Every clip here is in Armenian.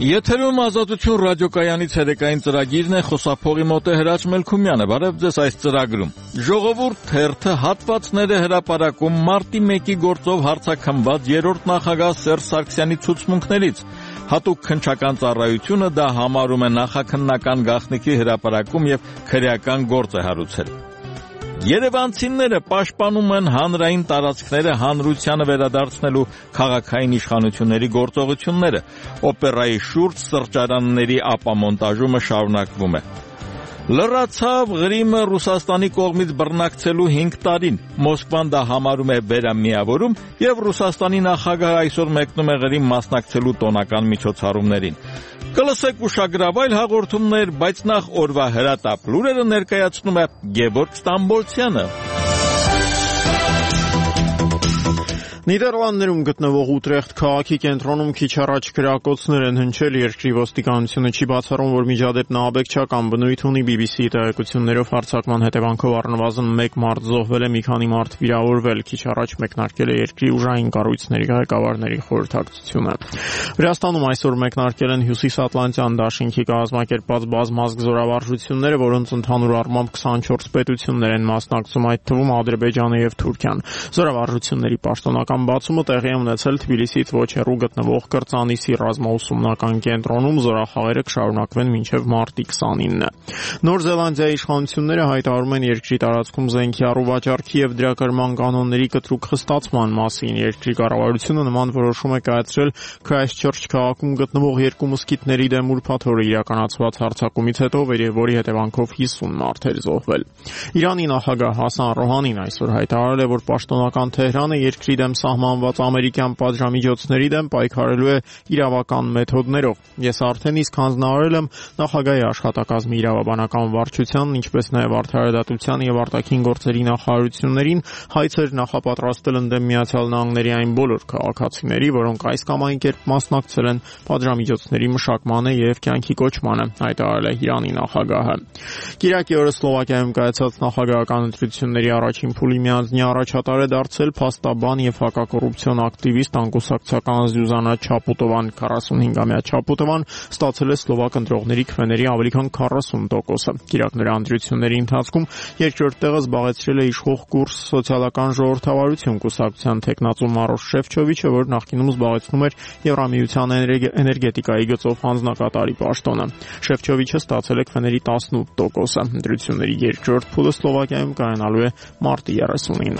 Եթերում Ազատություն ռադիոկայանից հերեկային ծրագիրն է, խոսափողի մոտ է Հրաչ Մելքումյանը։ Բարև ձեզ այս ծրագրում։ Ժողովուրդ թերթը հատվածները հրապարակում մարտի 1-ի գործով հարցաքննված երրորդ նախագահ Սերժ Սարգսյանի ցուցմունքներից։ Հատուկ քննչական ծառայությունը դա համարում է նախաքննական գաղտնիքի հրապարակում եւ քրեական գործ է հարուցել։ Երևանցիները պաշտպանում են հանրային տարածքները հանրությանը վերադարձնելու քաղաքային իշխանությունների գործողությունները։ Օպերայի շուրջ սրճարանների ապամոնտաժումը շարունակվում է։ Լրացավ Ղրիմը Ռուսաստանի կողմից բռնակցելու 5 տարին։ Մոսկվան դա համարում է վերամիավորում եւ Ռուսաստանի նախագահը այսօր մեկնում է Ղրիմ մասնակցելու տոնական միջոցառումներին։ Կլսեք ուշագրավ այլ հաղորդումներ, բայց նախ օրվա հրատապ լուրերը ներկայացնում է Գևորգ Ստամբոլցյանը։ Նիդերլանդներում գտնվող Ուտրեխտ քաղաքի կենտրոնում քիչ առաջ գրակոծներ են հնչել, երկրի ոստիկանությունը չի բացառում, որ միջադեպն աբեկչական բնույթ ունի։ BBC-ի տեղեկություններով հարձակման հետևանքով առնվազն 1 մարդ զոհվել է, մի քանի մարդ վիրավորվել։ Քիչ առաջ մեկնարկել է երկրի ուժային կառույցների ղեկավարների խորհրդակցությունը։ Վրաստանում այսօր մեկնարկել են Հյուսիսատլանտյան դաշինքի կազմակերպած բազմազգ զորավարժությունները, որոնց ընդհանուր առմամբ 24 պետություններ են մասնակցում, այդ թվում Ադրբեջանը եւ Թուրքիան։ Զորավարժությունների պաշտոնական բացումը տեղի է ունեցել Թբիլիսիից ոչ հեռու գտնվող Կրծանիսի ռազմաուսումնական կենտրոնում։ Զորախաղերը կշարունակվեն մինչև մարտի 29-ը։ Նոր Զելանդիայի իշխանությունները հայտարարում են երկրի տարածքում զենքի առուվաճառքի եւ դրա կրման կանոնների կտրուկ խստացման մասին։ Երկրի կառավարությունը նման որոշում է կայացրել Քրայսթչերչ քաղաքում գտնվող երկու մզկիթների դեմ ուրբաթ օրը իրականացված հարձակումից հետո, որի հետևանքով 50 մարդ էր զոհվել։ Իրանի նախագահ Հասան Ռոհանին այսօր հայտարարել է, որ պաշտոնական Թեհրանը երկրի դեմ սահմանված ամերիկյան պատժամիջոցների դեմ պայքարելու է իրավական մեթոդներով։ Ես արդեն իսկ հանձնարարել եմ նախագահի աշխատակազմի իրավաբանական վարչությանն, ինչպես նաև արդարադատության եւ արտաքին գործերի նախարարություններին հայցեր նախապատրաստել ընդդեմ Միացյալ Նահանգների այն բոլոր քաղաքացիների, որոնք այս կամ այն կերպ մասնակցել են պատժամիջոցների մշակմանը եւ կյանքի կոչմանը, հայտարարել է Իրանի նախագահը։ Կիրակի օրը Սլովակիայում կայացած նախագահական ընտրությունների առաջին փուլի միանձնյա առաջատար է դարձել փաստաբան եւ հակակոռուպցիոն ակտիվիստ անկուսակցական Զյուզանա Չապուտովան։ 45-ամյա Չապուտովան ստացել է սլովակ ընտրողների քվեների ավելի քան 40%-ը։ Կիրակ նրա ընտրությունների ընթացքում երկրորդ տեղը զբաղեցրել է իշխող Կուրս սոցիալական ժողովրդավարություն կուսակցության տեխնացու Մարոշ Շեֆչովիչը, որ նախկինում զբաղեցնում էր Եվրամիության էներգետիկայի գծով հանձնակատարի պաշտոնը։ Շեֆչովիչը ստացել է քվեների 18%-ը։ Ընտրությունների երկրորդ փուլը Սլովակիայում կայանալու է մարտի 30-ին։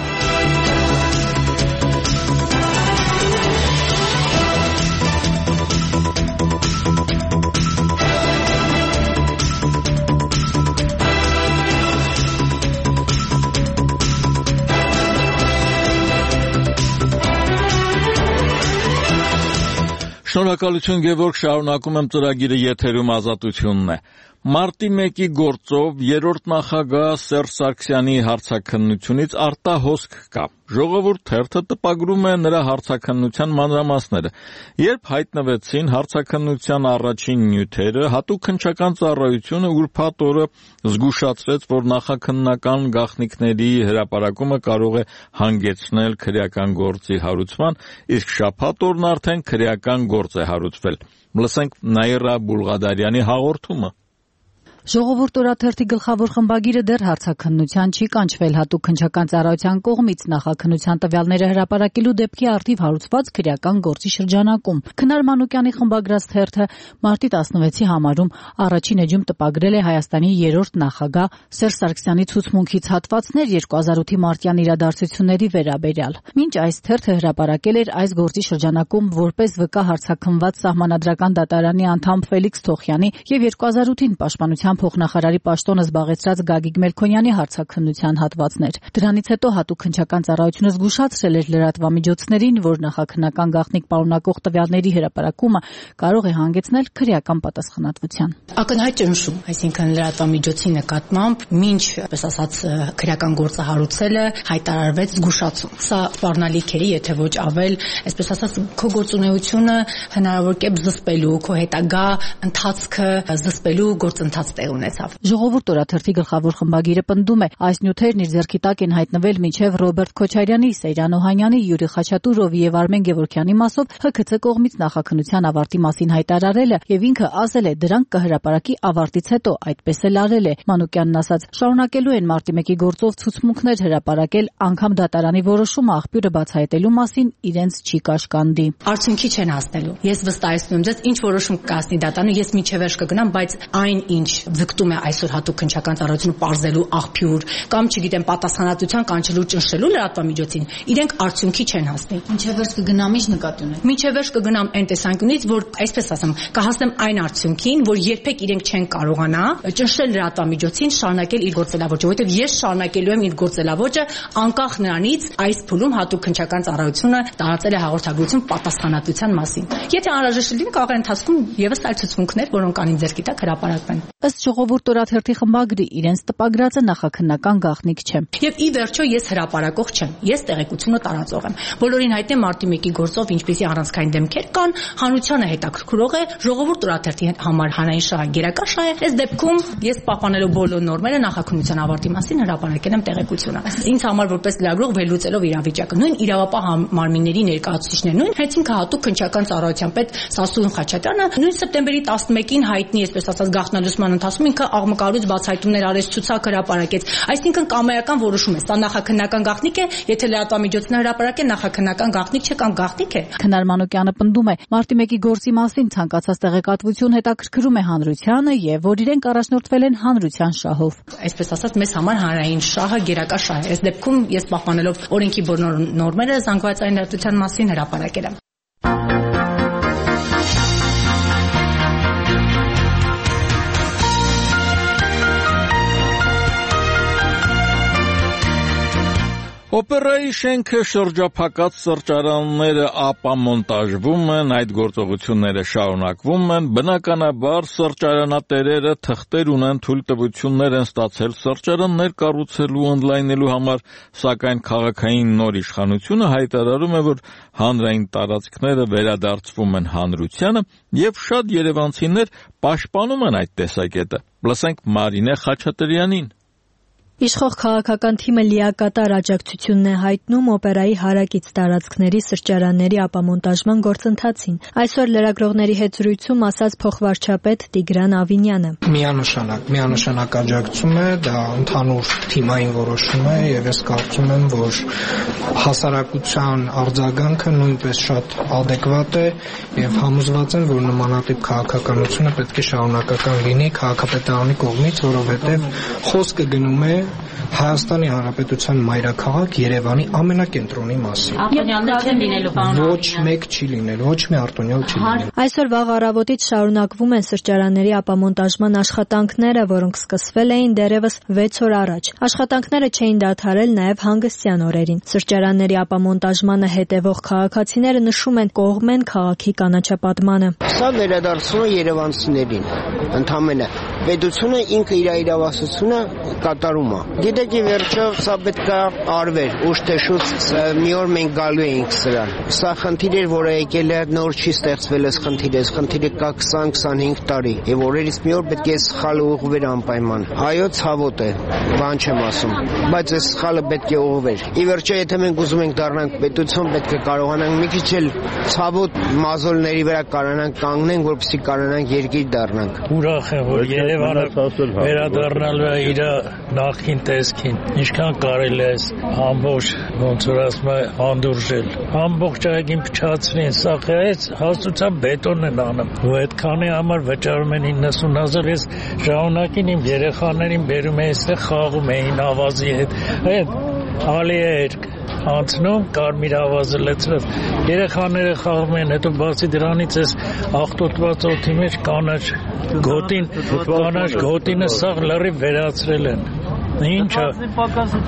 Շնորհակալություն Գևորգ, շարունակում եմ ծրագիրը, եթերում Ազատությունն է։ Մարտի 1-ի գործով երրորդ նախագահ Սերժ Սարգսյանի հարցաքննությունից արտահոսք կա։ Ժողովուրդ թերթը տպագրում է նրա հարցաքննության մանրամասները։ Երբ հայտնվեցին հարցաքննության առաջին նյութերը, հատուկ քննչական ծառայությունը ուրբաթ օրը զգուշացրեց, որ նախաքննական գաղտնիքների հրապարակումը կարող է հանգեցնել քրեական գործի հարուցման, իսկ շաբաթ օրն արդեն քրեական գործ է հարուցվել։ Լսենք Նաիրա Բուլղադարյանի հաղորդումը։ Ժողովուրդ օրաթերթի գլխավոր խմբագիրը դեռ հարցաքննության չի կանչվել հատուկ քննչական ծառայության կողմից նախաքննության տվյալները հրապարակելու դեպքի առթիվ հարուցված քրեական գործի շրջանակում։ Քնար Մանուկյանի խմբագրած թերթը մարտի 16-ի համարում առաջին էջում տպագրել է Հայաստանի երրորդ նախագահ Սերժ Սարգսյանի ցուցմունքից հատվածներ 2008-ի մարտյան իրադարձությունների վերաբերյալ։ Մինչ այս թերթը հրապարակել էր այս գործի շրջանակում որպես վկա հարցաքննված Սահմանադրական դատարանի անդամ Ֆելիքս Թոխյանի եւ 2008-ին պաշտպանության փոխնախարարի պաշտոնը զբաղեցրած Գագիկ Մելքոնյանի հարցաքննության հատվածներ։ Դրանից հետո հատուկ քննչական ծառայությունը զգուշացրել էր լրատվամիջոցներին, որ նախաքննական գաղտնիք պարունակող տվյալների հրապարակումը կարող է հանգեցնել քրեական պատասխանատվության։ Ակնհայտ ճնշում, այսինքն լրատվամիջոցի նկատմամբ մինչ, այսպես ասած, քրեական գործը հարուցելը հայտարարվեց զգուշացում։ Սա սպառնալիք է, եթե ոչ ավել, այսպես ասած, քո գործունեությունը հնարավոր կերպ զսպելու, քո հետագա ընթացքը զսպելու գործընթաց տեղ ունեցավ։ Ժողովուրդ օրաթերթի գլխավոր խմբագիրը պնդում է, այս նյութերն իր ձեռքի տակ են հայտնվել մինչև Ռոբերտ Քոչարյանի, Սեյրան Օհանյանի, Յուրի Խաչատուրովի եւ Արմեն Գևորգյանի մասով ՀՔՑ կողմից նախաքննության ավարտի մասին հայտարարելը եւ ինքը ասել է, դրանք կհրապարակի ավարտից հետո, այդպես էլ արել է։ Մանուկյանն ասաց, շարունակելու են մարտի 1-ի գործով ցուցմունքներ հրապարակել, անգամ դատարանի որոշումը աղբյուրը բացահայտելու մասին իրենց չի կաշկանդի։ Արդյունքի չեն հասնելու։ Ես վստահեցնում եմ ձեզ, ինչ որոշում կհասնի դատարանը, ես միջև վերջ կգնամ, բայց այն ինչ ձգտում է այսօր հատուկ քննչական ծառայությունը պարզելու աղբյուր կամ չգիտեմ պատասխանատվության կանչելու ճնշելու լրատվամիջոցին, իրենք արդյունքի չեն հասնի։ Ինչև վերջ կգնամ, ինչ նկատի ունեք։ Միջև վերջ կգնամ այն տեսանկյունից, որ այսպես ասեմ, կհասնեմ այն արդյունքին, որ երբեք իրենք չեն կարողանա ճնշել լրատվամիջոցին շարունակել իր գործելավոճը, որովհետև ես շարունակելու եմ իր գործելավոճը անկախ նրանից այս փուլում հատուկ քննչական ծառայությունը տարածել է հաղորդագրություն պատասխանատվության մասին։ Եթե անհրաժեշտ լինի, կարող է ընթացքում եւս այլ ցուցմունքներ, որոնք անին ձեռքի տակ հրապարակվեն։ Ըստ Ժողովուրդ օրաթերթի խմբագրի, իրենց տպագրածը նախաքննական գաղտնիք չէ։ Եվ ի վերջո ես հրապարակող չեմ, ես տեղեկությունը տարածող եմ։ Բոլորին հայտնի է մարտի 1-ի գործով ինչպիսի առանցքային դեմքեր կան, հանրությանը հետաքրքրող է, Ժողովուրդ օրաթերթի համար հանրային շահը գերակա շահ է։ Այս դեպքում ես պահպանելով բոլոր նորմերը նախաքննության ավարտի մասին հրապարակել եմ տեղեկությունը։ Ինձ համար որպես լրագրող վերլուծելով իրավիճակը, նույն իրավապահ մարմինների ներկայացուցիչներն, նույն հենց ինքը հատուկ քննչական ծառայության պետ Սասուն Խաչատրյանը նույն սեպտեմբերի 11-ին հայտնի, այսպես ասած, գաղտնալուսման ընթացքում ինքը աղմկարուց բացահայտումներ արեց, ցուցակ հրապարակեց։ Այսինքն կամայական որոշում է, սա նախաքննական գաղտնիք է, եթե լրատվամիջոցն հրապարակեն նախաքննական գաղտնիք չէ կամ գաղտնիք է։ Քնար Մանուկյանը պնդում է, մարտի 1-ի գործի մասին ցանկացած տեղեկատվություն հետաքրքրում է հանրությանը եւ որ իրենք առաջնորդվել են հանրության շահով։ Այսպես ասած, մեզ համար հանրային շահը գերակա շահ է։ Այս դեպքում ես պահպանելով օրենքի բոլոր նորմերը զանգվածային լրատվության մասին հրապարակել եմ։ Օպերայի շենքը շրջափակած սրճարանները ապամոնտաժվում են, այդ գործողությունները շարունակվում են, բնականաբար սրճարանատերերը թղթեր ունեն, թույլտվություններ են ստացել սրճարաններ կառուցելու, ընդլայնելու համար, սակայն քաղաքային նոր իշխանությունը հայտարարում է, որ հանրային տարածքները վերադարձվում են հանրությանը եւ շատ երևանցիներ պաշտպանում են այդ տեսակետը։ Լսենք Մարինե Խաչատրյանին։ Իշխող քաղաքական թիմը լիակատար աջակցությունն է հայտնում օպերայի հարակից տարածքների սրճարանների ապամոնտաժման գործընթացին։ Այսօր լրագրողների հետ զրույցում ասաց փոխվարչապետ Տիգրան Ավինյանը։ Միանշանակ աջակցում է, դա ընդհանուր թիմային որոշում է եւ ես կարծում եմ, որ հասարակության արձագանքը նույնպես շատ adekvat է եւ համոզված եմ, որ նմանատիպ քաղաքականությունը պետք է շարունակական լինի քաղաքապետարանի կողմից, որովհետեւ խոսքը գնում է Հայաստանի Հանրապետության մայրաքաղաք Երևանի ամենակենտրոնի մասին։ Արտոնյալներ չեն լինելու, պարոն։ Ոչ մեկ չի լինելու, ոչ մի արտոնյալ չի լինելու։ Այսօր վաղ առավոտից շարունակվում են սրճարանների ապամոնտաժման աշխատանքները, որոնք սկսվել էին դեռևս 6 օր առաջ։ Աշխատանքները չէին դադարել նաև հանգստյան օրերին։ Սրճարանների ապամոնտաժմանը հետևող քաղաքացիները նշում են, կողմ են քաղաքի կանաչապատմանը։ Սա վերադարձնում է երևանցիներին։ Ընդհանրապես պետությունը ինքը իր իրավասությունը կատարում է։ Գիտեք, ի վերջո սա պետք է արվեր, ուշ թե շուտ մի օր մենք գալու էինք սրան։ Սա խնդիր էր, որը եկել է նոր չի ստեղծվել այս խնդիրը, այս խնդիրը կա 20-25 տարի, եւ օրերից մի օր պետք է սխալը ուղղվեր անպայման։ Այո, ցավոտ է, բան չեմ ասում, բայց այս սխալը պետք է ուղղվեր։ Ի վերջո, եթե մենք ուզում ենք դառնանք պետություն, պետք է կարողանանք մի քիչ էլ ցավոտ մազոլների վրա կարողանանք կանգնենք, որպեսզի կարողանանք երկիր դառնանք։ Ուրախ եմ, որ Երևանը վերադառնալու է իր նախին տեսքին, ինչքան կարելի է ամբողջ, ոնց որ ասում է, հանդուրժել, ամբողջ այգին փչացրին, սա հաստության բետոնն են անում, ու այդքանի համար վճարում են 90,000, ես ժամանակին իմ երեխաներին բերում էի, այստեղ խաղում էին ավազի հետ, այդ ալի էր անցնում, կարմիր ավազը լեցրած, երեխաները խաղում են, հետո բացի դրանից ես աղտոտված օդի մեջ կանաչ գոտինը սաղ լրիվ վերացրել են։ Ինչա,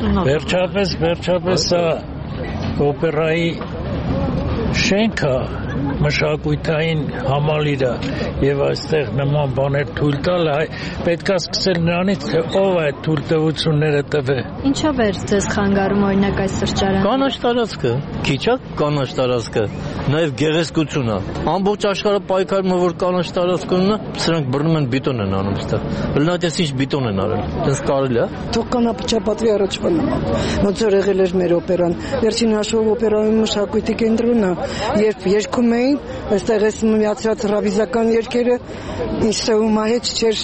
վերջապես սա օպերայի շենքը մշակութային համալիրը եւ այստեղ նման բաներ թույլ տալ, պետք է սկսել նրանից, թե ով է թույլտվությունները տվել։ Ինչով էր ձեզ խանգարում օրինակ այս սրճարանը։ Կանաչ տարածքը, քիչ է կանաչ տարածքը, նաեւ գեղեցկությունը։ Ամբողջ աշխարհը պայքարում է, որ կանաչ տարածք ունենա, սրանք բռնում են բետոն են անում այստեղ։ Լնատես ինչ բետոն են արել։ Դες կարելի է։ Թող կանապճապատվի առաջվա նման։ Ոնց որ եղել էր մեր օպերան։ Վերջին հաշվով օպերայում մշակույթի կենտրոնը, երբ երգում էին, այստեղ էս միացած ռավիզական երգերը ինչ սեումա հետ չէր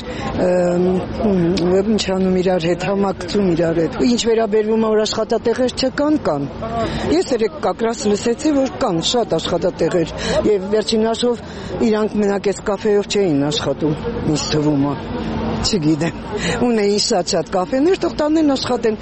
ինչ անում իրար հետ, համակցում իրար հետ։ Ինչ վերաբերվում է որ աշխատատեղեր չկան։ Ես երեք կակրաս լսեցի, որ կան շատ աշխատատեղեր եւ վերջին հաշվով իրանք մենակ էս կաֆեով չէին աշխատում, ինձ թվում է։ Չգիտեմ։ Ունեին շատ կաֆեներ, թող տանեն աշխատեն։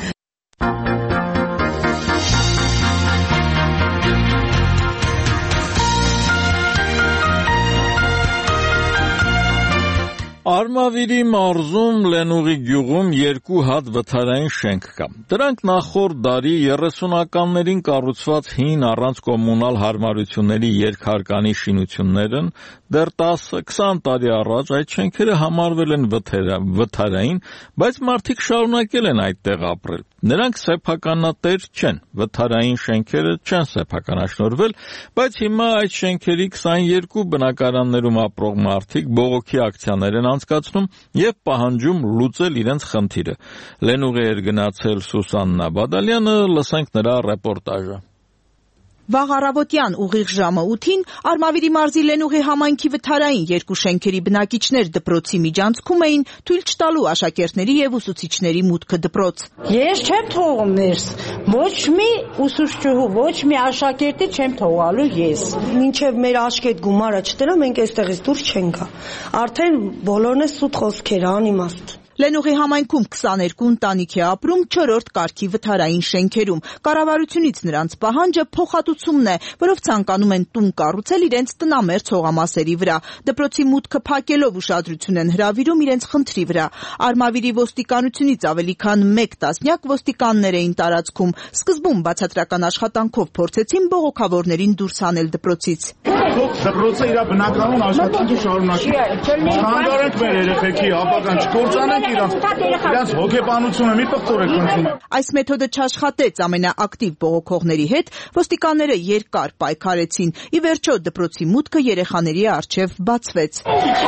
Արմավիրի մարզում Լենուղի գյուղում 2 հատ վթարային շենք կա։ Դրանք նախորդ դարի 30-ականներին կառուցված հին առանց կոմունալ հարմարությունների երկհարկանի շինություններ են, դեռ 10-20 տարի առաջ այդ շենքերը համարվել են վթարային, բայց մարդիկ շարունակել են այդտեղ ապրել։ Նրանք սեփականատեր չեն, վթարային շենքերը չեն սեփականաշնորհվել, բայց հիմա այդ շենքերի 22 բնակարաններում ապրող մարդիկ բողոքի ակցիաներ են անցկացնում եւ պահանջում լուծել իրենց խնդիրը։ Լենուղի էր գնացել Սուսաննա Բադալյանը, լսենք նրա ռեպորտաժը։ Վաղ առավոտյան ուղիղ ժամը 8-ին Արմավիրի մարզի Լենուղի համայնքի վթարային 2 շենքերի բնակիչներ դպրոցի միջանցքում էին թույլ չտալու աշակերտների եւ ուսուցիչների մուտքը դպրոց։ Ես չեմ թողում ներս, ոչ մի ուսուցչուհու, ոչ մի աշակերտի չեմ թողալու ես։ Մինչև մեր աշկետ գումարը չտնա, մենք այստեղից դուրս չենք գա։ Արդեն բոլորն է սուտ խոսքեր, անիմաստ։ Լենուղի համայնքում 22 ընտանիք է ապրում 4-րդ կարգի վթարային շենքերում։ Կառավարությունից նրանց պահանջը փոխհատուցումն է, որով ցանկանում են տուն կառուցել իրենց տնամերձ հողամասերի վրա։ Դպրոցի մուտքը փակելով ուշադրություն են հրավիրում իրենց խնդրի վրա։ Արմավիրի ոստիկանությունից ավելի քան 1 տասնյակ ոստիկաններ էին տարածքում։ Սկզբում բացատրական աշխատանքով փորձեցին բողոքավորներին դուրս հանել դպրոցից։ Դպրոցը իր բնականon աշխատանքը շարունակի։ Խանգարենք մեր երեխեքի ապագան չկործանենք իրանց հոգեբանությունը մի պղտորեք խնդրում։ Այս մեթոդը չաշխատեց ամենաակտիվ բողոքողների հետ, ոստիկանները երկար պայքարեցին։ Ի վերջո դպրոցի մուտքը երեխաների առջև բացվեց։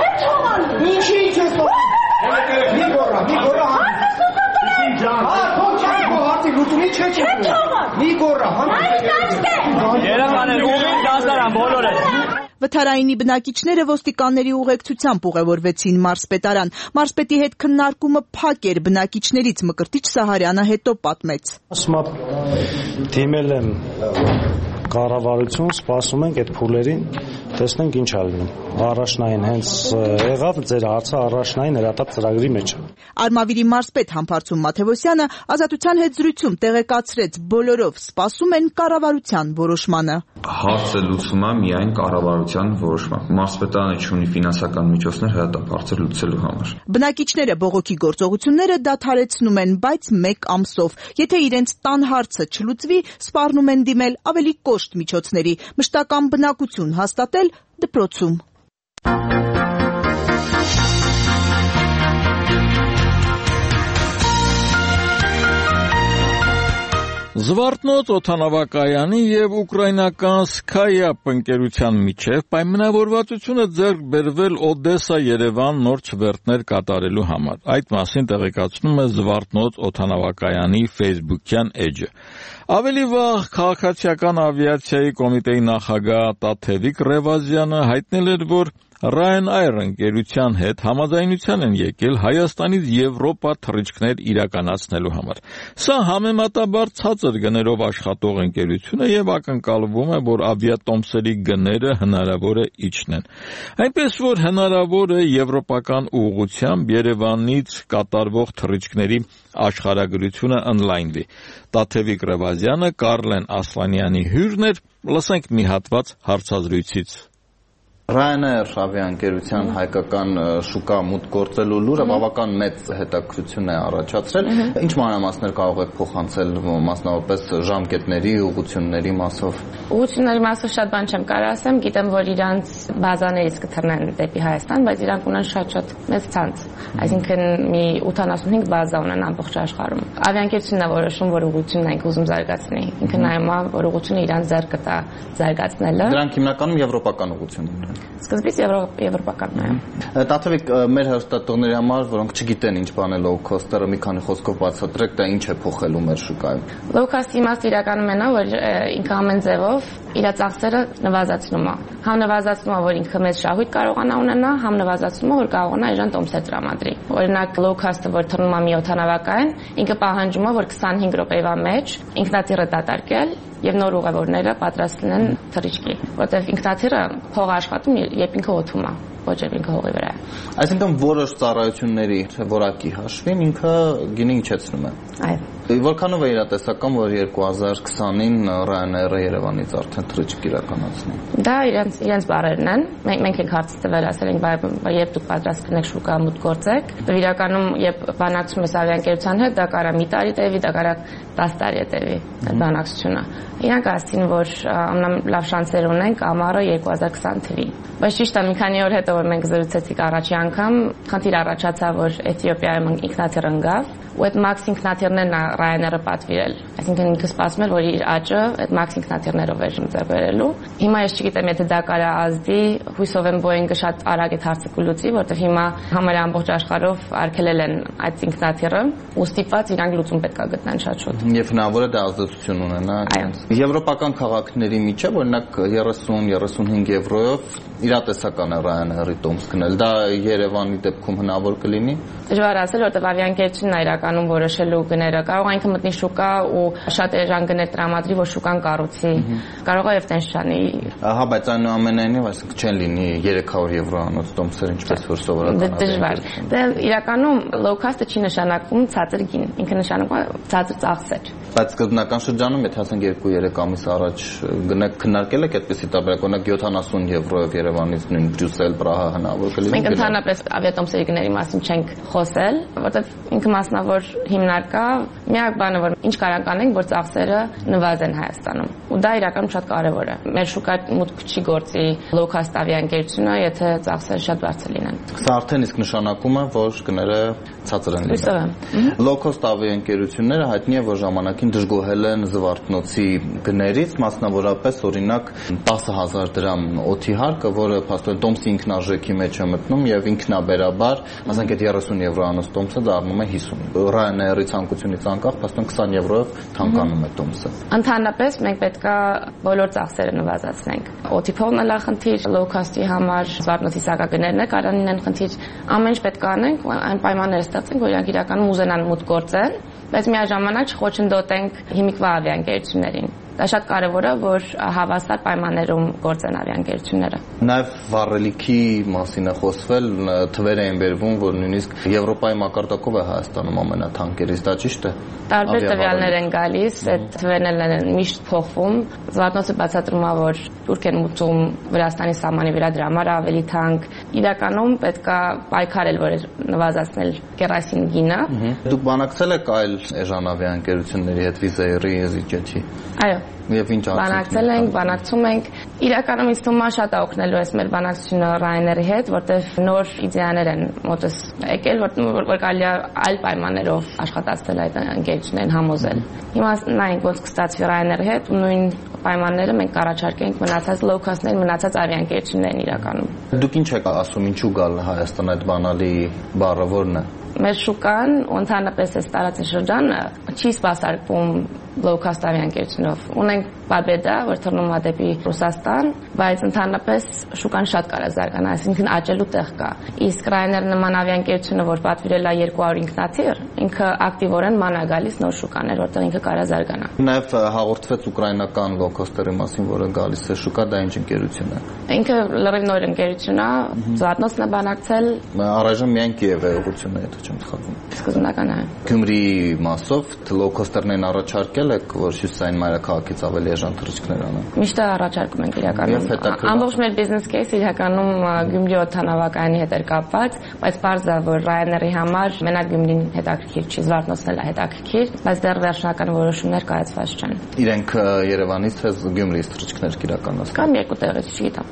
Վթարայինի բնակիչները ոստիկանների ուղեկցությամբ ուղևորվեցին մարզպետարան։ Մարզպետի հետ քննարկումը փակ էր, բնակիչներից Մկրտիչ Սահարյանը հետո պատմեց։ Ասում դիմել եմ կառավարություն, սպասում ենք այդ փուլերին, տեսնենք ինչ ա լինում։ Առաջնային հենց եղավ ձեր հարցը առաջնային հրատապ ծրագրի մեջ։ Արմավիրի մարզպետ Համբարձում Մաթևոսյանը Ազատության հետ զրույցում տեղեկացրեց, բոլորով սպասում են կառավարության որոշմանը։ Հարցը լուծվում է միայն կառավարության որոշմամբ։ Մարզպետարանը չունի ֆինանսական միջոցներ հրատապ հարցը լուծելու համար։ Բնակիչները բողոքի գործողությունները դադարեցնում են, բայց 1 ամսով։ Եթե իրենց տան հարցը չլուծվի, սպառնում են դիմել ավելի կոշտ միջոցների, մշտական բնակություն հաստատել դպրոցում։ Զվարթնոց օդանավակայանի եւ ուկրաինական Skyap ընկերության միջև պայմանավորվածությունը ձեռք բերվել Օդեսա-Երևան նոր չվերթներ կատարելու համար։ Այդ մասին տեղեկացնում է Զվարթնոց օդանավակայանի Facebook-յան էջը։ Ավելի վաղ քաղաքացիական ավիացիայի կոմիտեի նախագահ Տաթևիկ Ռևազյանը հայտնել էր, որ Ryanair ընկերության հետ համաձայնության են եկել Հայաստանից Եվրոպա թռիչքներ իրականացնելու համար։ Սա համեմատաբար ցածր գներով աշխատող ընկերություն է եւ ակնկալվում է, որ ավիատոմսերի գները հնարավոր է իջնեն։ Այնպես որ հնարավոր է եվրոպական ուղղությամբ Երևանից կատարվող թռիչքների աշխարհագրությունը ընդլայնվի։ Տաթևիկ Ռևազյանը Կարլեն Ասլանյանի հյուրն էր, լսենք մի հատված հարցազրույցից։ Ryanair ավիաընկերության հայկական շուկա մուտք գործելու լուրը բավական մեծ հետաքրքրություն է առաջացրել։ Ինչ մանրամասներ կարող եք փոխանցել մասնավորապես ժամկետների, ուղղությունների մասով։ Ուղղությունների մասով շատ բան չեմ կարող ասեմ, գիտեմ, որ իրանց բազաներից կթռնեն դեպի Հայաստան, բայց իրանք ունեն շատ մեծ ցանց։ Այսինքն մի 85 բազա ունեն ամբողջ աշխարհում։ Ավիաընկերությունն է որոշում, որ ուղղությունն ենք ուզում զարգացնել։ Ինքը նայում է, որ ուղղությունը իրան ձեռք կտա զարգացնելը։ Դրանք հիմնականում եվրոպական ուղղություններ են։ Սկզբից եվրոպականն է։ Տաթևիկ, մեր հեռուստատողների համար, որոնք չգիտեն ինչ բան է low cost-ը, մի քանի խոսքով բացատրեք, դա ինչ է փոխելու մեր շուկայում։ Low cost-ի իմաստը իրականում է նա, որ ինքը ամեն ձևով իր ծախսերը նվազացնում է։ Համ նվազացնում է, որ ինքը մեծ շահույթ կարողանա ունենա, համ նվազացնում է, որ կարողանա իրան տոմսեր տրամադրի։ Օրինակ low cost-ը, որ թռնում է մի օդանավակայան, ինքը պահանջում է, որ 25 րոպեվա մեջ ինքնաթիռը դատարկել եւ նոր ուղևորները պատրաստ լինեն թռիչքի, որտեղ ինքնաթիռը փող աշխատում, երբ ինքը օդում է, ոչ երբ ինքը հողի վրա է։ Այսինքն որոշ ծառայությունների որակի հաշվին ինքը գինի իջեցնում է։ Այո։ Որքանով է իրատեսական, որ 2020-ին Ryanair-ը Երևանից արդեն թռիչք իրականացնում։ Դա իրենց բառերն են։ Մենք ենք հարցը տվել, ասել ենք, երբ դուք պատրաստ կնեք շուկա մուտք գործեք։ Իրականում երբ բանակցում ես ավիաընկերության հետ, դա կարա մի տարի տևի, դա կարա 10 տարի տևի այդ բանակցությունը։ Իրանք ասին, որ ամենալավ շանսեր ունենք ամառը 2020 թվին։ Բայց ճիշտ է, մի քանի օր հետո որ մենք զրուցեցինք առաջի անգամ, խնդիր առաջացավ, որ Էթիոպիայում ինքնաթիռ ընկավ, ու այդ մաքս ինքնաթիռներն Ryanair-ը պատվիրել։ Այսինքն ինքը սպասում էր, որ իր աճը այդ մաքս ինքնաթիռներով էր ձեռբերելու։ Հիմա ես չգիտեմ, եթե դա կարա ազդի, հույսով եմ Boeing-ը շատ արագ այդ հարցը կլուծի, որտեղ հիմա համարյա ամբողջ աշխարհով արգելել են այդ ինքնաթիռը, ու ստիպված իրանք լուծում պետք է գտնեն շատ շուտ։ Եվ հնարավոր է դա ազդեցություն ունենա։ Եվրոպական քաղաքների միջև օրինակ 30-35 եվրոյով իրատեսական է Ryanair-ի տոմս գնել։ Դա Երևանի դեպքում հնարավոր կլինի։ Դժվար ասել, որտեղ ավիաընկերությունն է իրականում որոշելու գները։ Կարող է ինքը մտնի շուկա ու շատ էժան գներ տրամադրի, որ շուկան կառուցի։ Կարող է եւ տենց չանի։ Ահա, բայց այնուամենայնիվ, այսինքն չեն լինի 300 եվրոանոց տոմսեր, ինչպես որ սովորական։ Դժվար։ Դե իրականում low cost-ը չի նշանակում ցածր գին, ինքը նշանակում է ցածր ծախսեր։ Բայց սկզբնական շրջանում, եթե ասենք 2-3 ամիս առաջ գնաք քննարկել եք այդպեսի տարբերակ, օրինակ 70 եվրոյով Երևանից նույն Բրյուսել, Պրահա հնարավոր կլինի։ Մենք ընդհանրապես ավիատոմսերի գների մասին չենք խոսել, որտեղ ինքը մասնավոր հիմնարկ է, միակ բանը, որ ինչ կարող անենք, որ ծախսերը նվազեն Հայաստանում։ Ու դա իրականում շատ կարևոր է։ Մեր շուկա մուտք չի գործի low cost ավիաընկերությունը, եթե ծախսերը շատ բարձր լինեն։ Սա արդեն իսկ նշանակում է, որ գները ցածր են լինում։ Low cost ավիաընկերությունները հայտնի է, որ ժամանակին դժգոհել են զվարթնոցի գներից, մասնավորապես օրինակ 10,000 դրամ օդի հարկը, որը փաստորեն տոմսի ինքնարժեքի մեջ է մտնում եւ ինքնաբերաբար, ասենք այդ 30 եվրոանոց տոմսը դառնում է 50։ Ryanair-ի ցանկությունից անկախ, փաստորեն 20 եվրոյով թանկանում է տոմսը։ Ընդհանրապես մենք պետքա բոլոր ծախսերը նվազեցնենք։ Օդի փողն է խնդիր, low cost-ի համար զվարթնոցի սակագներն է կարան լինեն խնդիր։ Ամեն ինչ պետք է անենք, այն պայմանները ստեղծենք, որ իրանք իրականում ուզենան մուտք գործեն, բայց միաժամանակ չխոչընդոտենք հիմիկվա ավիաընկերություններին։ Դա շատ կարևոր է, որ հավասար պայմաններում գործեն ավիաընկերությունները։ Նաև վառելիքի մասին է խոսվել, թվեր էին բերվում, որ նույնիսկ Եվրոպայի մակարդակով է Հայաստանում ամենաթանկերից, դա ճիշտ է։ Տարբեր տվյալներ են գալիս, այդ թվերն են միշտ փոխվում։ Զվարթնոցը բացատրում է, որ турք են մուծում Վրաստանի սահմանի վրա դրա համար ավելի թանկ։ Իրականում պետք է պայքարել, որ նվազեցնել կերոսին գինը։ Դուք բանակցել եք այլ էժան ավիաընկերությունների հետ, Wizz Air-ի, EasyJet-ի։ Այո։ Եվ ինչ բանակցել ենք, բանակցում ենք։ Իրականում ինձ թվում է շատ է օգնելու էս մեր բանակցությունը Ryanair-ի հետ, որտեղ նոր իդեաներ են մոտս եկել, որ կարելի է այլ պայմաններով աշխատացնել այդ ընկերություններին համոզել։ Հիմա նայենք ոնց կստացվի Ryanair-ի հետ ու նույն պայմանները մենք առաջարկենք մնացած low cost-ներ, մնացած ավիաընկերություններին իրականում։ Դուք ինչ եք ասում, ինչու գալ Հայաստան այդ բանալի բառը որն է։ Մեր շուկան ընդհանրապես այս տարածաշրջանը չի սպասարկվում low cost ավիաընկերությունով։ Ունենք Babeda, որ թռնում է դեպի Ռուսաստան, բայց ընդհանրապես շուկան շատ կարա զարգանա, այսինքն աճելու տեղ կա։ Իսկ Ryanair նման ավիաընկերությունը, որ պատվիրել է 200 ինքնաթիռ, ինքը ակտիվորեն ման է գալիս նոր շուկաներ, որտեղ ինքը կարա զարգանա։ Նաև հաղորդվեց ուկրաինական low cost-երի մասին, որը գալիս է շուկա, դա ինչ ընկերություն է։ Ինքը լրիվ նոր ընկերություն է, Զվարթնոցն է բանակցել։ Առայժմ միայն Կիև է ուղղությունը, եթե չեմ սխալվում։ Սկզբնական է։ Գյումրի մասով low cost-երն են առաջարկել առաջարկել եք, որ հյուսիսային մայրաքաղաքից ավելի էժան թռիչքներ անեն։ Միշտ առաջարկում ենք իրականում։ Ամբողջ մեր բիզնես կեյսը իրականում Գյումրի օդանավակայանի հետ էր կապված, բայց պարզ է, որ Ryanair-ի համար մենակ Գյումրին հետաքրքիր չի, Զվարթնոցն էլ է հետաքրքիր, բայց դեռ վերջնական որոշումներ կայացված չեն։ Իրենք Երևանից թե Գյումրիից թռիչքներ կիրականացնեն։ Կամ երկու տեղից, չգիտեմ։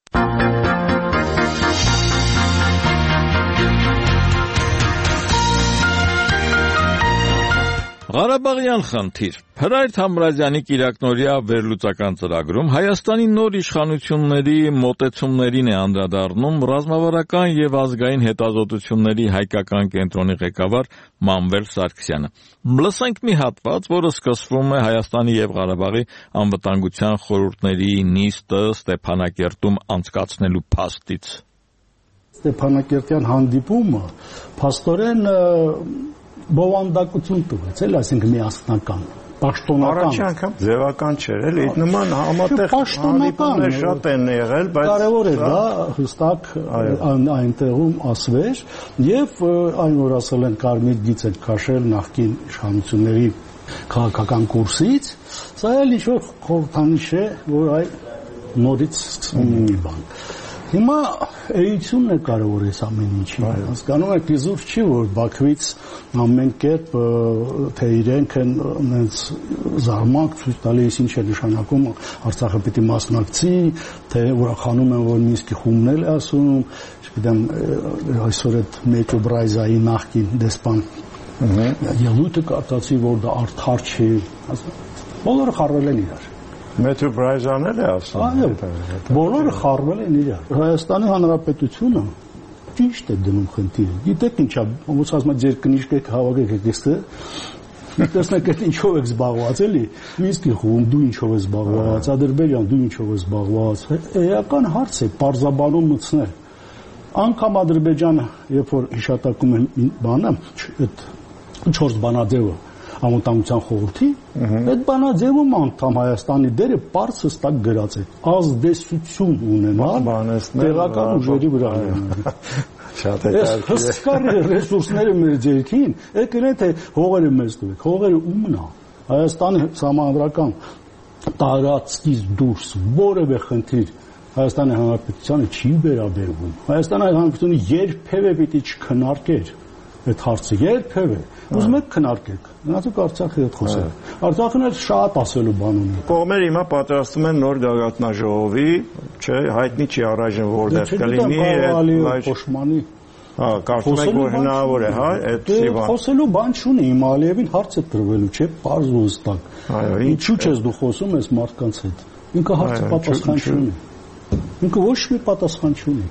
Ղարաբաղյան խնդիր։ Հրայր Թամրազյանի կիրակնօրյա վերլուծական ծրագրում Հայաստանի նոր իշխանությունների մոտեցումներին է անդրադառնում ռազմավարական եւ ազգային հետազոտությունների հայկական կենտրոնի ղեկավար Մանվել Սարգսյանը։ Լսենք մի հատված, որը սկսվում է Հայաստանի եւ Ղարաբաղի անվտանգության խորհուրդների նիստը Ստեփանակերտում անցկացնելու փաստից։ Ստեփանակերտյան հանդիպումը փաստորեն բովանդակություն տվեց, այսինքն միասնական, պաշտոնական։ Առաջի անգամ ձևական չէր, էլի նման համատեղ հանդիպումներ շատ են եղել, բայց կարևոր է դա հստակ այնտեղում ասվեր, եւ այն որ ասել են կարմիր գիծ են քաշել նախկին իշխանությունների քաղաքական կուրսից, սա էլ ինչ-որ խորհրդանիշ է, որ այ նորից սկսվում է մի բան։ Հիմա էությունն է կարևոր է ամեն ինչի։ Հասկանում եք, իզուր չի, որ Բաքվից ամեն կերպ թե իրենք են այնց զարմանք ցույց տալիս ինչ է նշանակում Արցախը պիտի մասնակցի, թե ուրախանում են, որ Մինսկի խումբն էլ է ասում, չգիտեմ, այսօր այդ Մեթո Բրայզայի նախկին դեսպան ելույթը կարծացի, որ դա արդար չի, բոլորը խառնել են իրար։ Մեթո Բրայզան էլ է ասում։ Այո, բոլորը խառնել են իրար։ Հայաստանի Հանրապետությունը ճիշտ է դնում խնդիրը։ Գիտեք ինչա, ոնց ասում եմ, ձեր կնիժկեք հավաքեք այստեղ։ Տեսնեք այդ ինչով եք զբաղված, էլի։ Մինսկի խումբ դու ինչով ես զբաղված, Ադրբեջան դու ինչով ես զբաղված։ Էական հարց է, պարզաբանում մտցնել։ Անկամ Ադրբեջանը, երբ որ հիշատակում են բանը, այդ 4 բանաձևը Անվտանգության խորհրդի, այդ բանաձևում անդամ Հայաստանի դերը բարձր հստակ գրած է։ Ազդեցություն ունենալ տեղական ուժերի վրա։ Շատ է կարևոր։ Հսկար ռեսուրսները մեր ձեռքին, եկել են թե հողերը մեզ տվեք, հողերը ումն է։ Հայաստանի համանդրական տարածքից դուրս որևէ խնդիր Հայաստանի Հանրապետությանը չի վերաբերվում։ Հայաստանի Հանրապետությունը երբևէ պիտի չքննարկեր այդ հարցը, երբևէ։ Ուզում եք քննարկեք։ Գնացեք Արցախի հետ խոսեք։ Արցախն էլ շատ ասելու բան ունի։ Կողմերը հիմա պատրաստում են նոր գագաթնաժողովի, չէ, հայտնի չի առայժմ որտեղ կլինի Խոշմանի։ Հա, կարծում եք որ հնարավոր է, հա, այդ Սիվան։ Խոսելու բան չունի, հիմա Ալիևին հարց է տրվելու, չէ, պարզ ու հստակ։ Ինչու՞ չես դու խոսում ես մարդկանց հետ։ Ինքը հարցը պատասխան չունի։ Ինքը ոչ մի պատասխան չունի։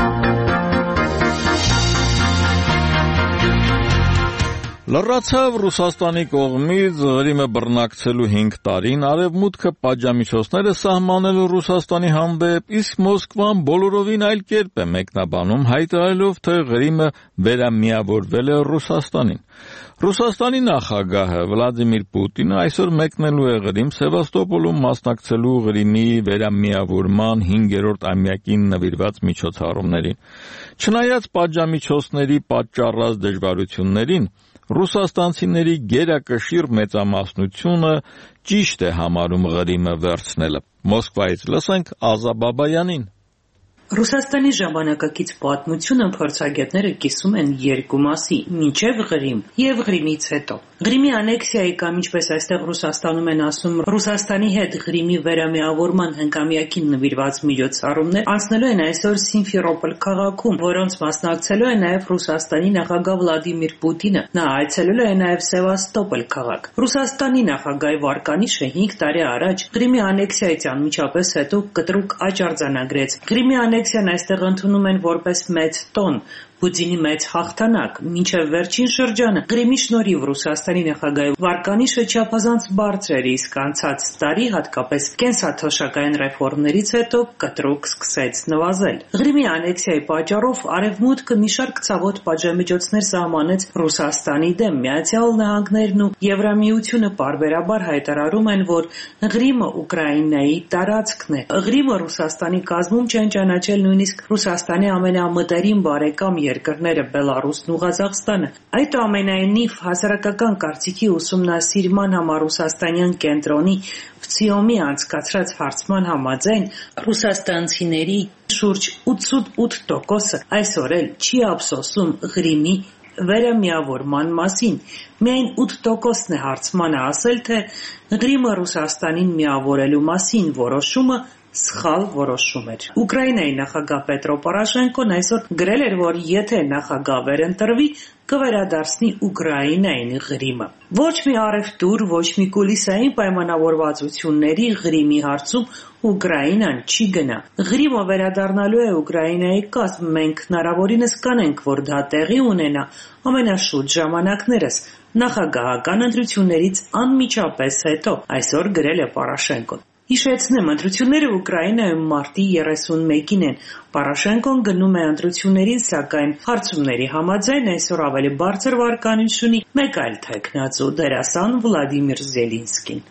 Լրացավ Ռուսաստանի կողմից Ղրիմը բռնակցելու 5 տարին, Արևմուտքը պատժամիջոցները սահմանելու Ռուսաստանի հանդեպ, իսկ Մոսկվան բոլորովին այլ կերպ է մեկնաբանում, հայտարարելով, թե Ղրիմը վերամիավորվել է Ռուսաստանին։ Ռուսաստանի նախագահը Վլադիմիր Պուտինը այսօր մեկնելու է Ղրիմ Սևաստոպոլում մասնակցելու Ղրիմի վերամիավորման 5-րդ ամյակին նվիրված միջոցառումներին։ Չնայած պատժամիջոցների պատճառած դժվարություններին, ռուսաստանցիների գերակշիռ մեծամասնությունը ճիշտ է համարում Ղրիմը վերցնելը։ Մոսկվայից լսենք Ազա Բաբայանին։ Ռուսաստանի ժամանակակից պատմությունը փորձագետները կիսում են երկու մասի՝ մինչև Ղրիմ եւ Ղրիմից հետո։ Ղրիմի անեքսիայի կամ ինչպես այստեղ Ռուսաստանում են ասում, Ռուսաստանի հետ Ղրիմի վերամիավորման հնգամյակին նվիրված միջոցառումներ անցնելու են այսօր Սիմֆերոպոլ քաղաքում, որոնց մասնակցելու է նաեւ Ռուսաստանի նախագահ Վլադիմիր Պուտինը։ Նա այցելելու է նաեւ Սևաստոպոլ քաղաք։ Ռուսաստանի նախագահի վարկանիշը 5 տարի առաջ Ղրիմի անեքսիայից անմիջապես հետո կտրուկ աճ արձանագրեց։ Ղրիմի անեքսիան այստեղ ընդունում են որպես մեծ տոն, Պուտինի մեծ հաղթանակ, մինչև վերջին շրջանը Ղրիմի շնորհիվ Ռուսաստանի նախագահի վարկանիշը չափազանց բարձր էր, իսկ անցած տարի հատկապես կենսաթոշակային ռեֆորմներից հետո կտրուկ սկսեց նվազել։ Ղրիմի անեքսիայի պատճառով Արևմուտքը մի շարք ցավոտ պատժամիջոցներ սահմանեց Ռուսաստանի դեմ։ Միացյալ Նահանգներն ու Եվրամիությունը պարբերաբար հայտարարում են, որ Ղրիմը Ուկրաինայի տարածքն է։ Ղրիմը Ռուսաստանի կազմում չեն ճանաչել նույնիսկ Ռուսաստանի ամենամտերիմ բարեկամ երկրները Բելարուսն ու Ղազախստանը։ Այդ ամենայնիվ հասարակական կարծիքի ուսումնասիրման համար ռուսաստանյան կենտրոնի ՎՑԻՕՄ-ի անցկացրած հարցման համաձայն ռուսաստանցիների շուրջ 88%-ը այսօր էլ չի ափսոսում Ղրիմի վերամիավորման մասին։ Միայն 8%-ն է հարցմանը ասել, թե Ղրիմը Ռուսաստանին միավորելու մասին որոշումը սխալ որոշում էր։ Ուկրաինայի նախագահ Պետրո Պորոշենկոն այսօր գրել էր, որ եթե նախագահ վերընտրվի, կվերադարձնի Ուկրաինային Ղրիմը։ Ոչ մի առևտուր, ոչ մի կուլիսային պայմանավորվածությունների Ղրիմի հարցում Ուկրաինան չի գնա։ Ղրիմը վերադառնալու է Ուկրաինայի կազմ, մենք հնարավորինս կանենք, որ դա տեղի ունենա ամենաշուտ ժամանակներս նախագահական ընտրություններից անմիջապես հետո, այսօր գրել է Պորոշենկոն։ Հիշեցնեմ, ընտրությունները Ուկրաինայում մարտի 31-ին են։ Պորոշենկոն գնում է ընտրություններին, սակայն հարցումների համաձայն այսօր ավելի բարձր վարկանիշ ունի մեկ այլ թեկնածու՝ դերասան Վլադիմիր Զելինսկին։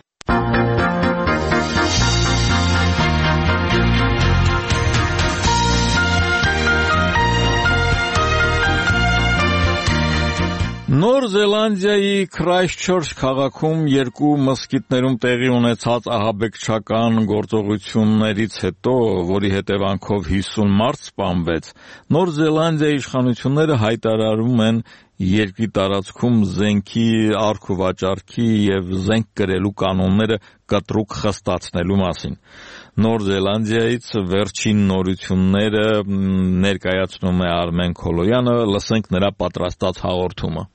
Նոր Զելանդիայի Քրայսթչերչ քաղաքում երկու մզկիթներում տեղի ունեցած ահաբեկչական գործողություններից հետո, որի հետևանքով 50 մարդ սպանվեց, Նոր Զելանդիայի իշխանությունները հայտարարում են երկրի տարածքում զենքի առք-ու-վաճառքի եւ զենք կրելու կանոնները կտրուկ խստացնելու մասին։ Նոր Զելանդիայից վերջին նորությունները ներկայացնում է Արմեն Քոլոյանը, լսենք նրա պատրաստած հաղորդումը։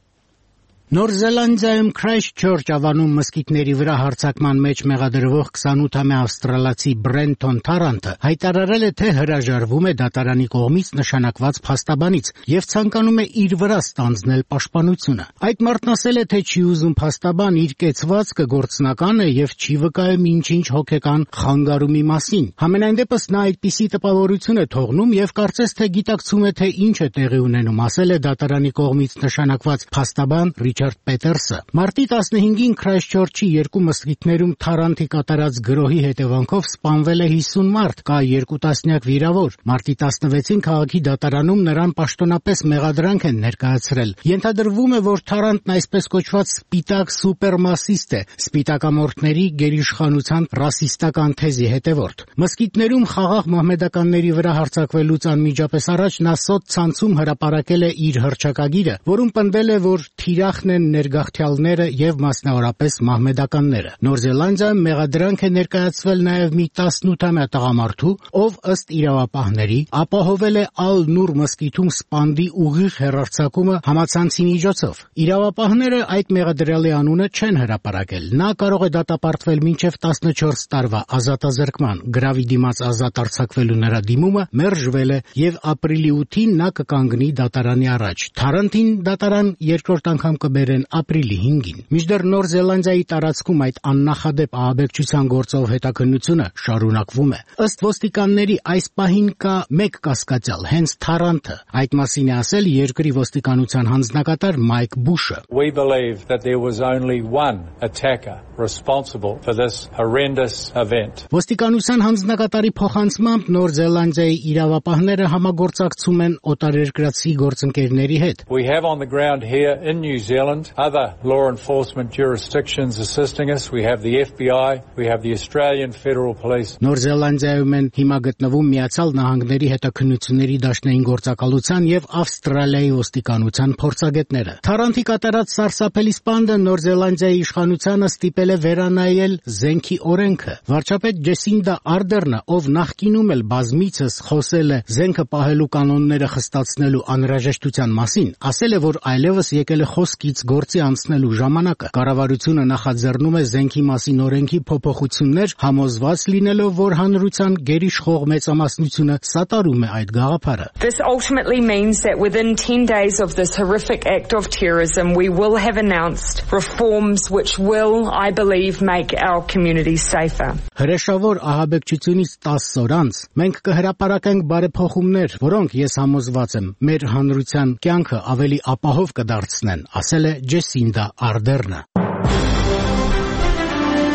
Նոր Զելանդիայում Քրայսթչերչ ավանում մզկիթների վրա հարձակման մեջ մեղադրվող 28-ամյա ավստրալացի Բրենթոն Թարանտը հայտարարել է, թե հրաժարվում է դատարանի կողմից նշանակված փաստաբանից եւ ցանկանում է իր վրա ստանձնել պաշտպանությունը։ Այդ մարդն ասել է, թե չի ուզում փաստաբան, իր կեցվածքը գործնական է եւ չի վկայում ինչ-ինչ հոգեկան խանգարումի մասին։ Համենայն դեպս նա այդպիսի տպավորություն է թողնում եւ կարծես թե գիտակցում է, թե ինչ է տեղի ունենում, ասել է դատարանի կողմից նշանակված փաստաբան Ռիչարդ Պետերսը։ Մարտի 15-ին Քրայսթչերչի երկու մզկիթներում Թարանտի կատարած գրոհի հետևանքով սպանվել է 50 մարդ, կա 2 տասնյակ վիրավոր։ Մարտի 16-ին քաղաքի դատարանում նրան պաշտոնապես մեղադրանք են ներկայացրել։ Ենթադրվում է, որ Թարանտն այսպես կոչված սպիտակ սուպերմասիստ է, սպիտակամորթների գերիշխանության ռասիստական թեզի հետևորդ։ Մզկիթներում խաղաղ մահմեդականների վրա հարձակվելուց անմիջապես առաջ նա սոտ ցանցում հրապարակել է իր հռչակագիրը, որում պնդել է, որ թիրախն են ներգաղթյալները եւ մասնավորապես մահմեդականները։ Նոր Զելանդիայում մեղադրանք է ներկայացվել նաեւ մի 18-ամյա տղամարդու, ով ըստ իրավապահների ապահովել է Ալ-Նուր մզկիթում սպանդի ուղիղ հեռարձակումը համացանցի միջոցով։ Իրավապահները այդ մեղադրյալի անունը չեն հրապարակել։ Նա կարող է դատապարտվել մինչև 14 տարվա ազատազրկման։ Գրավի դիմաց ազատ արձակվելու նրա դիմումը մերժվել է եւ ապրիլի 8-ին նա կկանգնի դատարանի առաջ։ Թարանտին դատարան երկրորդ անգամ կբերեն ապրիլի 5-ին։ Մինչդեռ Նոր Զելանդիայի տարածքում այդ աննախադեպ ահաբեկչության գործով հետաքննությունը շարունակվում է։ Ըստ ոստիկանների այս պահին կա մեկ կասկածյալ, հենց Թարանտը։ Այդ մասին է ասել երկրի ոստիկանության հանձնակատար Մայք Բուշը։ We believe that there was only one attacker responsible for this horrendous event. Ոստիկանության հանձնակատարի փոխանցմամբ Նոր Զելանդիայի իրավապահները համագործակցում են օտարերկրացի գործընկերների հետ։ We have on the ground here in New Zealand other law enforcement jurisdictions assisting us. We have the FBI, we have the Australian Federal Police. Նոր Զելանդիայում են հիմա գտնվում Միացյալ Նահանգների հետաքննությունների դաշնային գործակալության եւ Ավստրալիայի ոստիկանության փորձագետները։ Թարանտի կատարած սարսափելի սպանդը Նոր Զելանդիայի իշխանությանը ստիպել է վերանայել զենքի օրենքը։ Վարչապետ Ջեսինդա Արդերնը, ով նախկինում էլ բազմիցս խոսել է զենքը պահելու կանոնները խստացնելու անհրաժեշտության մասին, ասել է, որ այլևս եկել է խոսքից գործի անցնելու ժամանակը։ Կառավարությունը նախաձեռնում է զենքի մասին օրենքի փոփոխություններ, համոզված լինելով, որ հանրության գերիշխող մեծամասնությունը սատարում է այդ գաղափարը։ This ultimately means that within 10 days of this horrific act of terrorism we will have announced reforms which will, I believe, make our communities safer. Հրեշավոր ահաբեկչությունից 10 օր անց մենք կհրապարակենք բարեփոխումներ, որոնք ես համոզված եմ մեր հանրության կյանքը ավելի ապահով կդարձնեն, ասել է Ջեսինդա Արդերնը։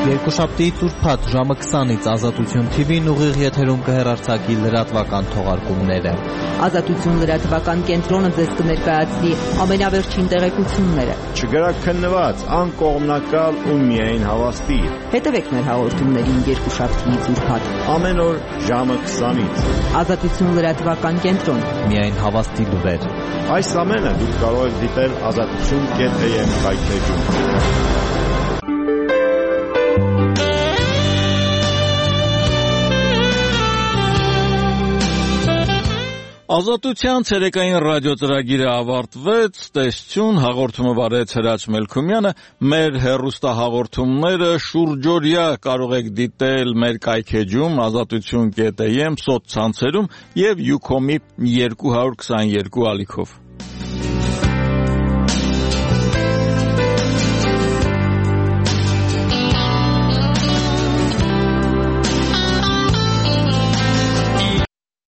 Երկուշաբթի ծուրփաթ ժամը 20-ից Ազատություն TV-ն ուղիղ եթերում կհեռարձակի լրատվական թողարկումները։ Ազատություն լրատվական կենտրոնը ձեզ կներկայացնի ամենավերջին տեղեկությունները։ Չգրաքննված, անկողմնակալ ու միայն հավաստի։ Հետևեք մեր հաղորդումներին երկուշաբթիից ուրբաթ ամեն օր ժամը 20-ից։ Ազատություն լրատվական կենտրոն։ Միայն հավաստի լուրեր։ Այս ամենը դուք կարող եք դիտել azatutun.am հայտնեջում։ Ազատության ցերեկային ռադիոծրագիրը ավարտվեց, տեսություն հաղորդումը վարեց Հրաչ Մելքումյանը, մեր հեռուստահաղորդումները շուրջօրյա կարող եք դիտել մեր կայքեջում azatutun.am սոցցանցերում եւ Ucom-ի 222 ալիքով։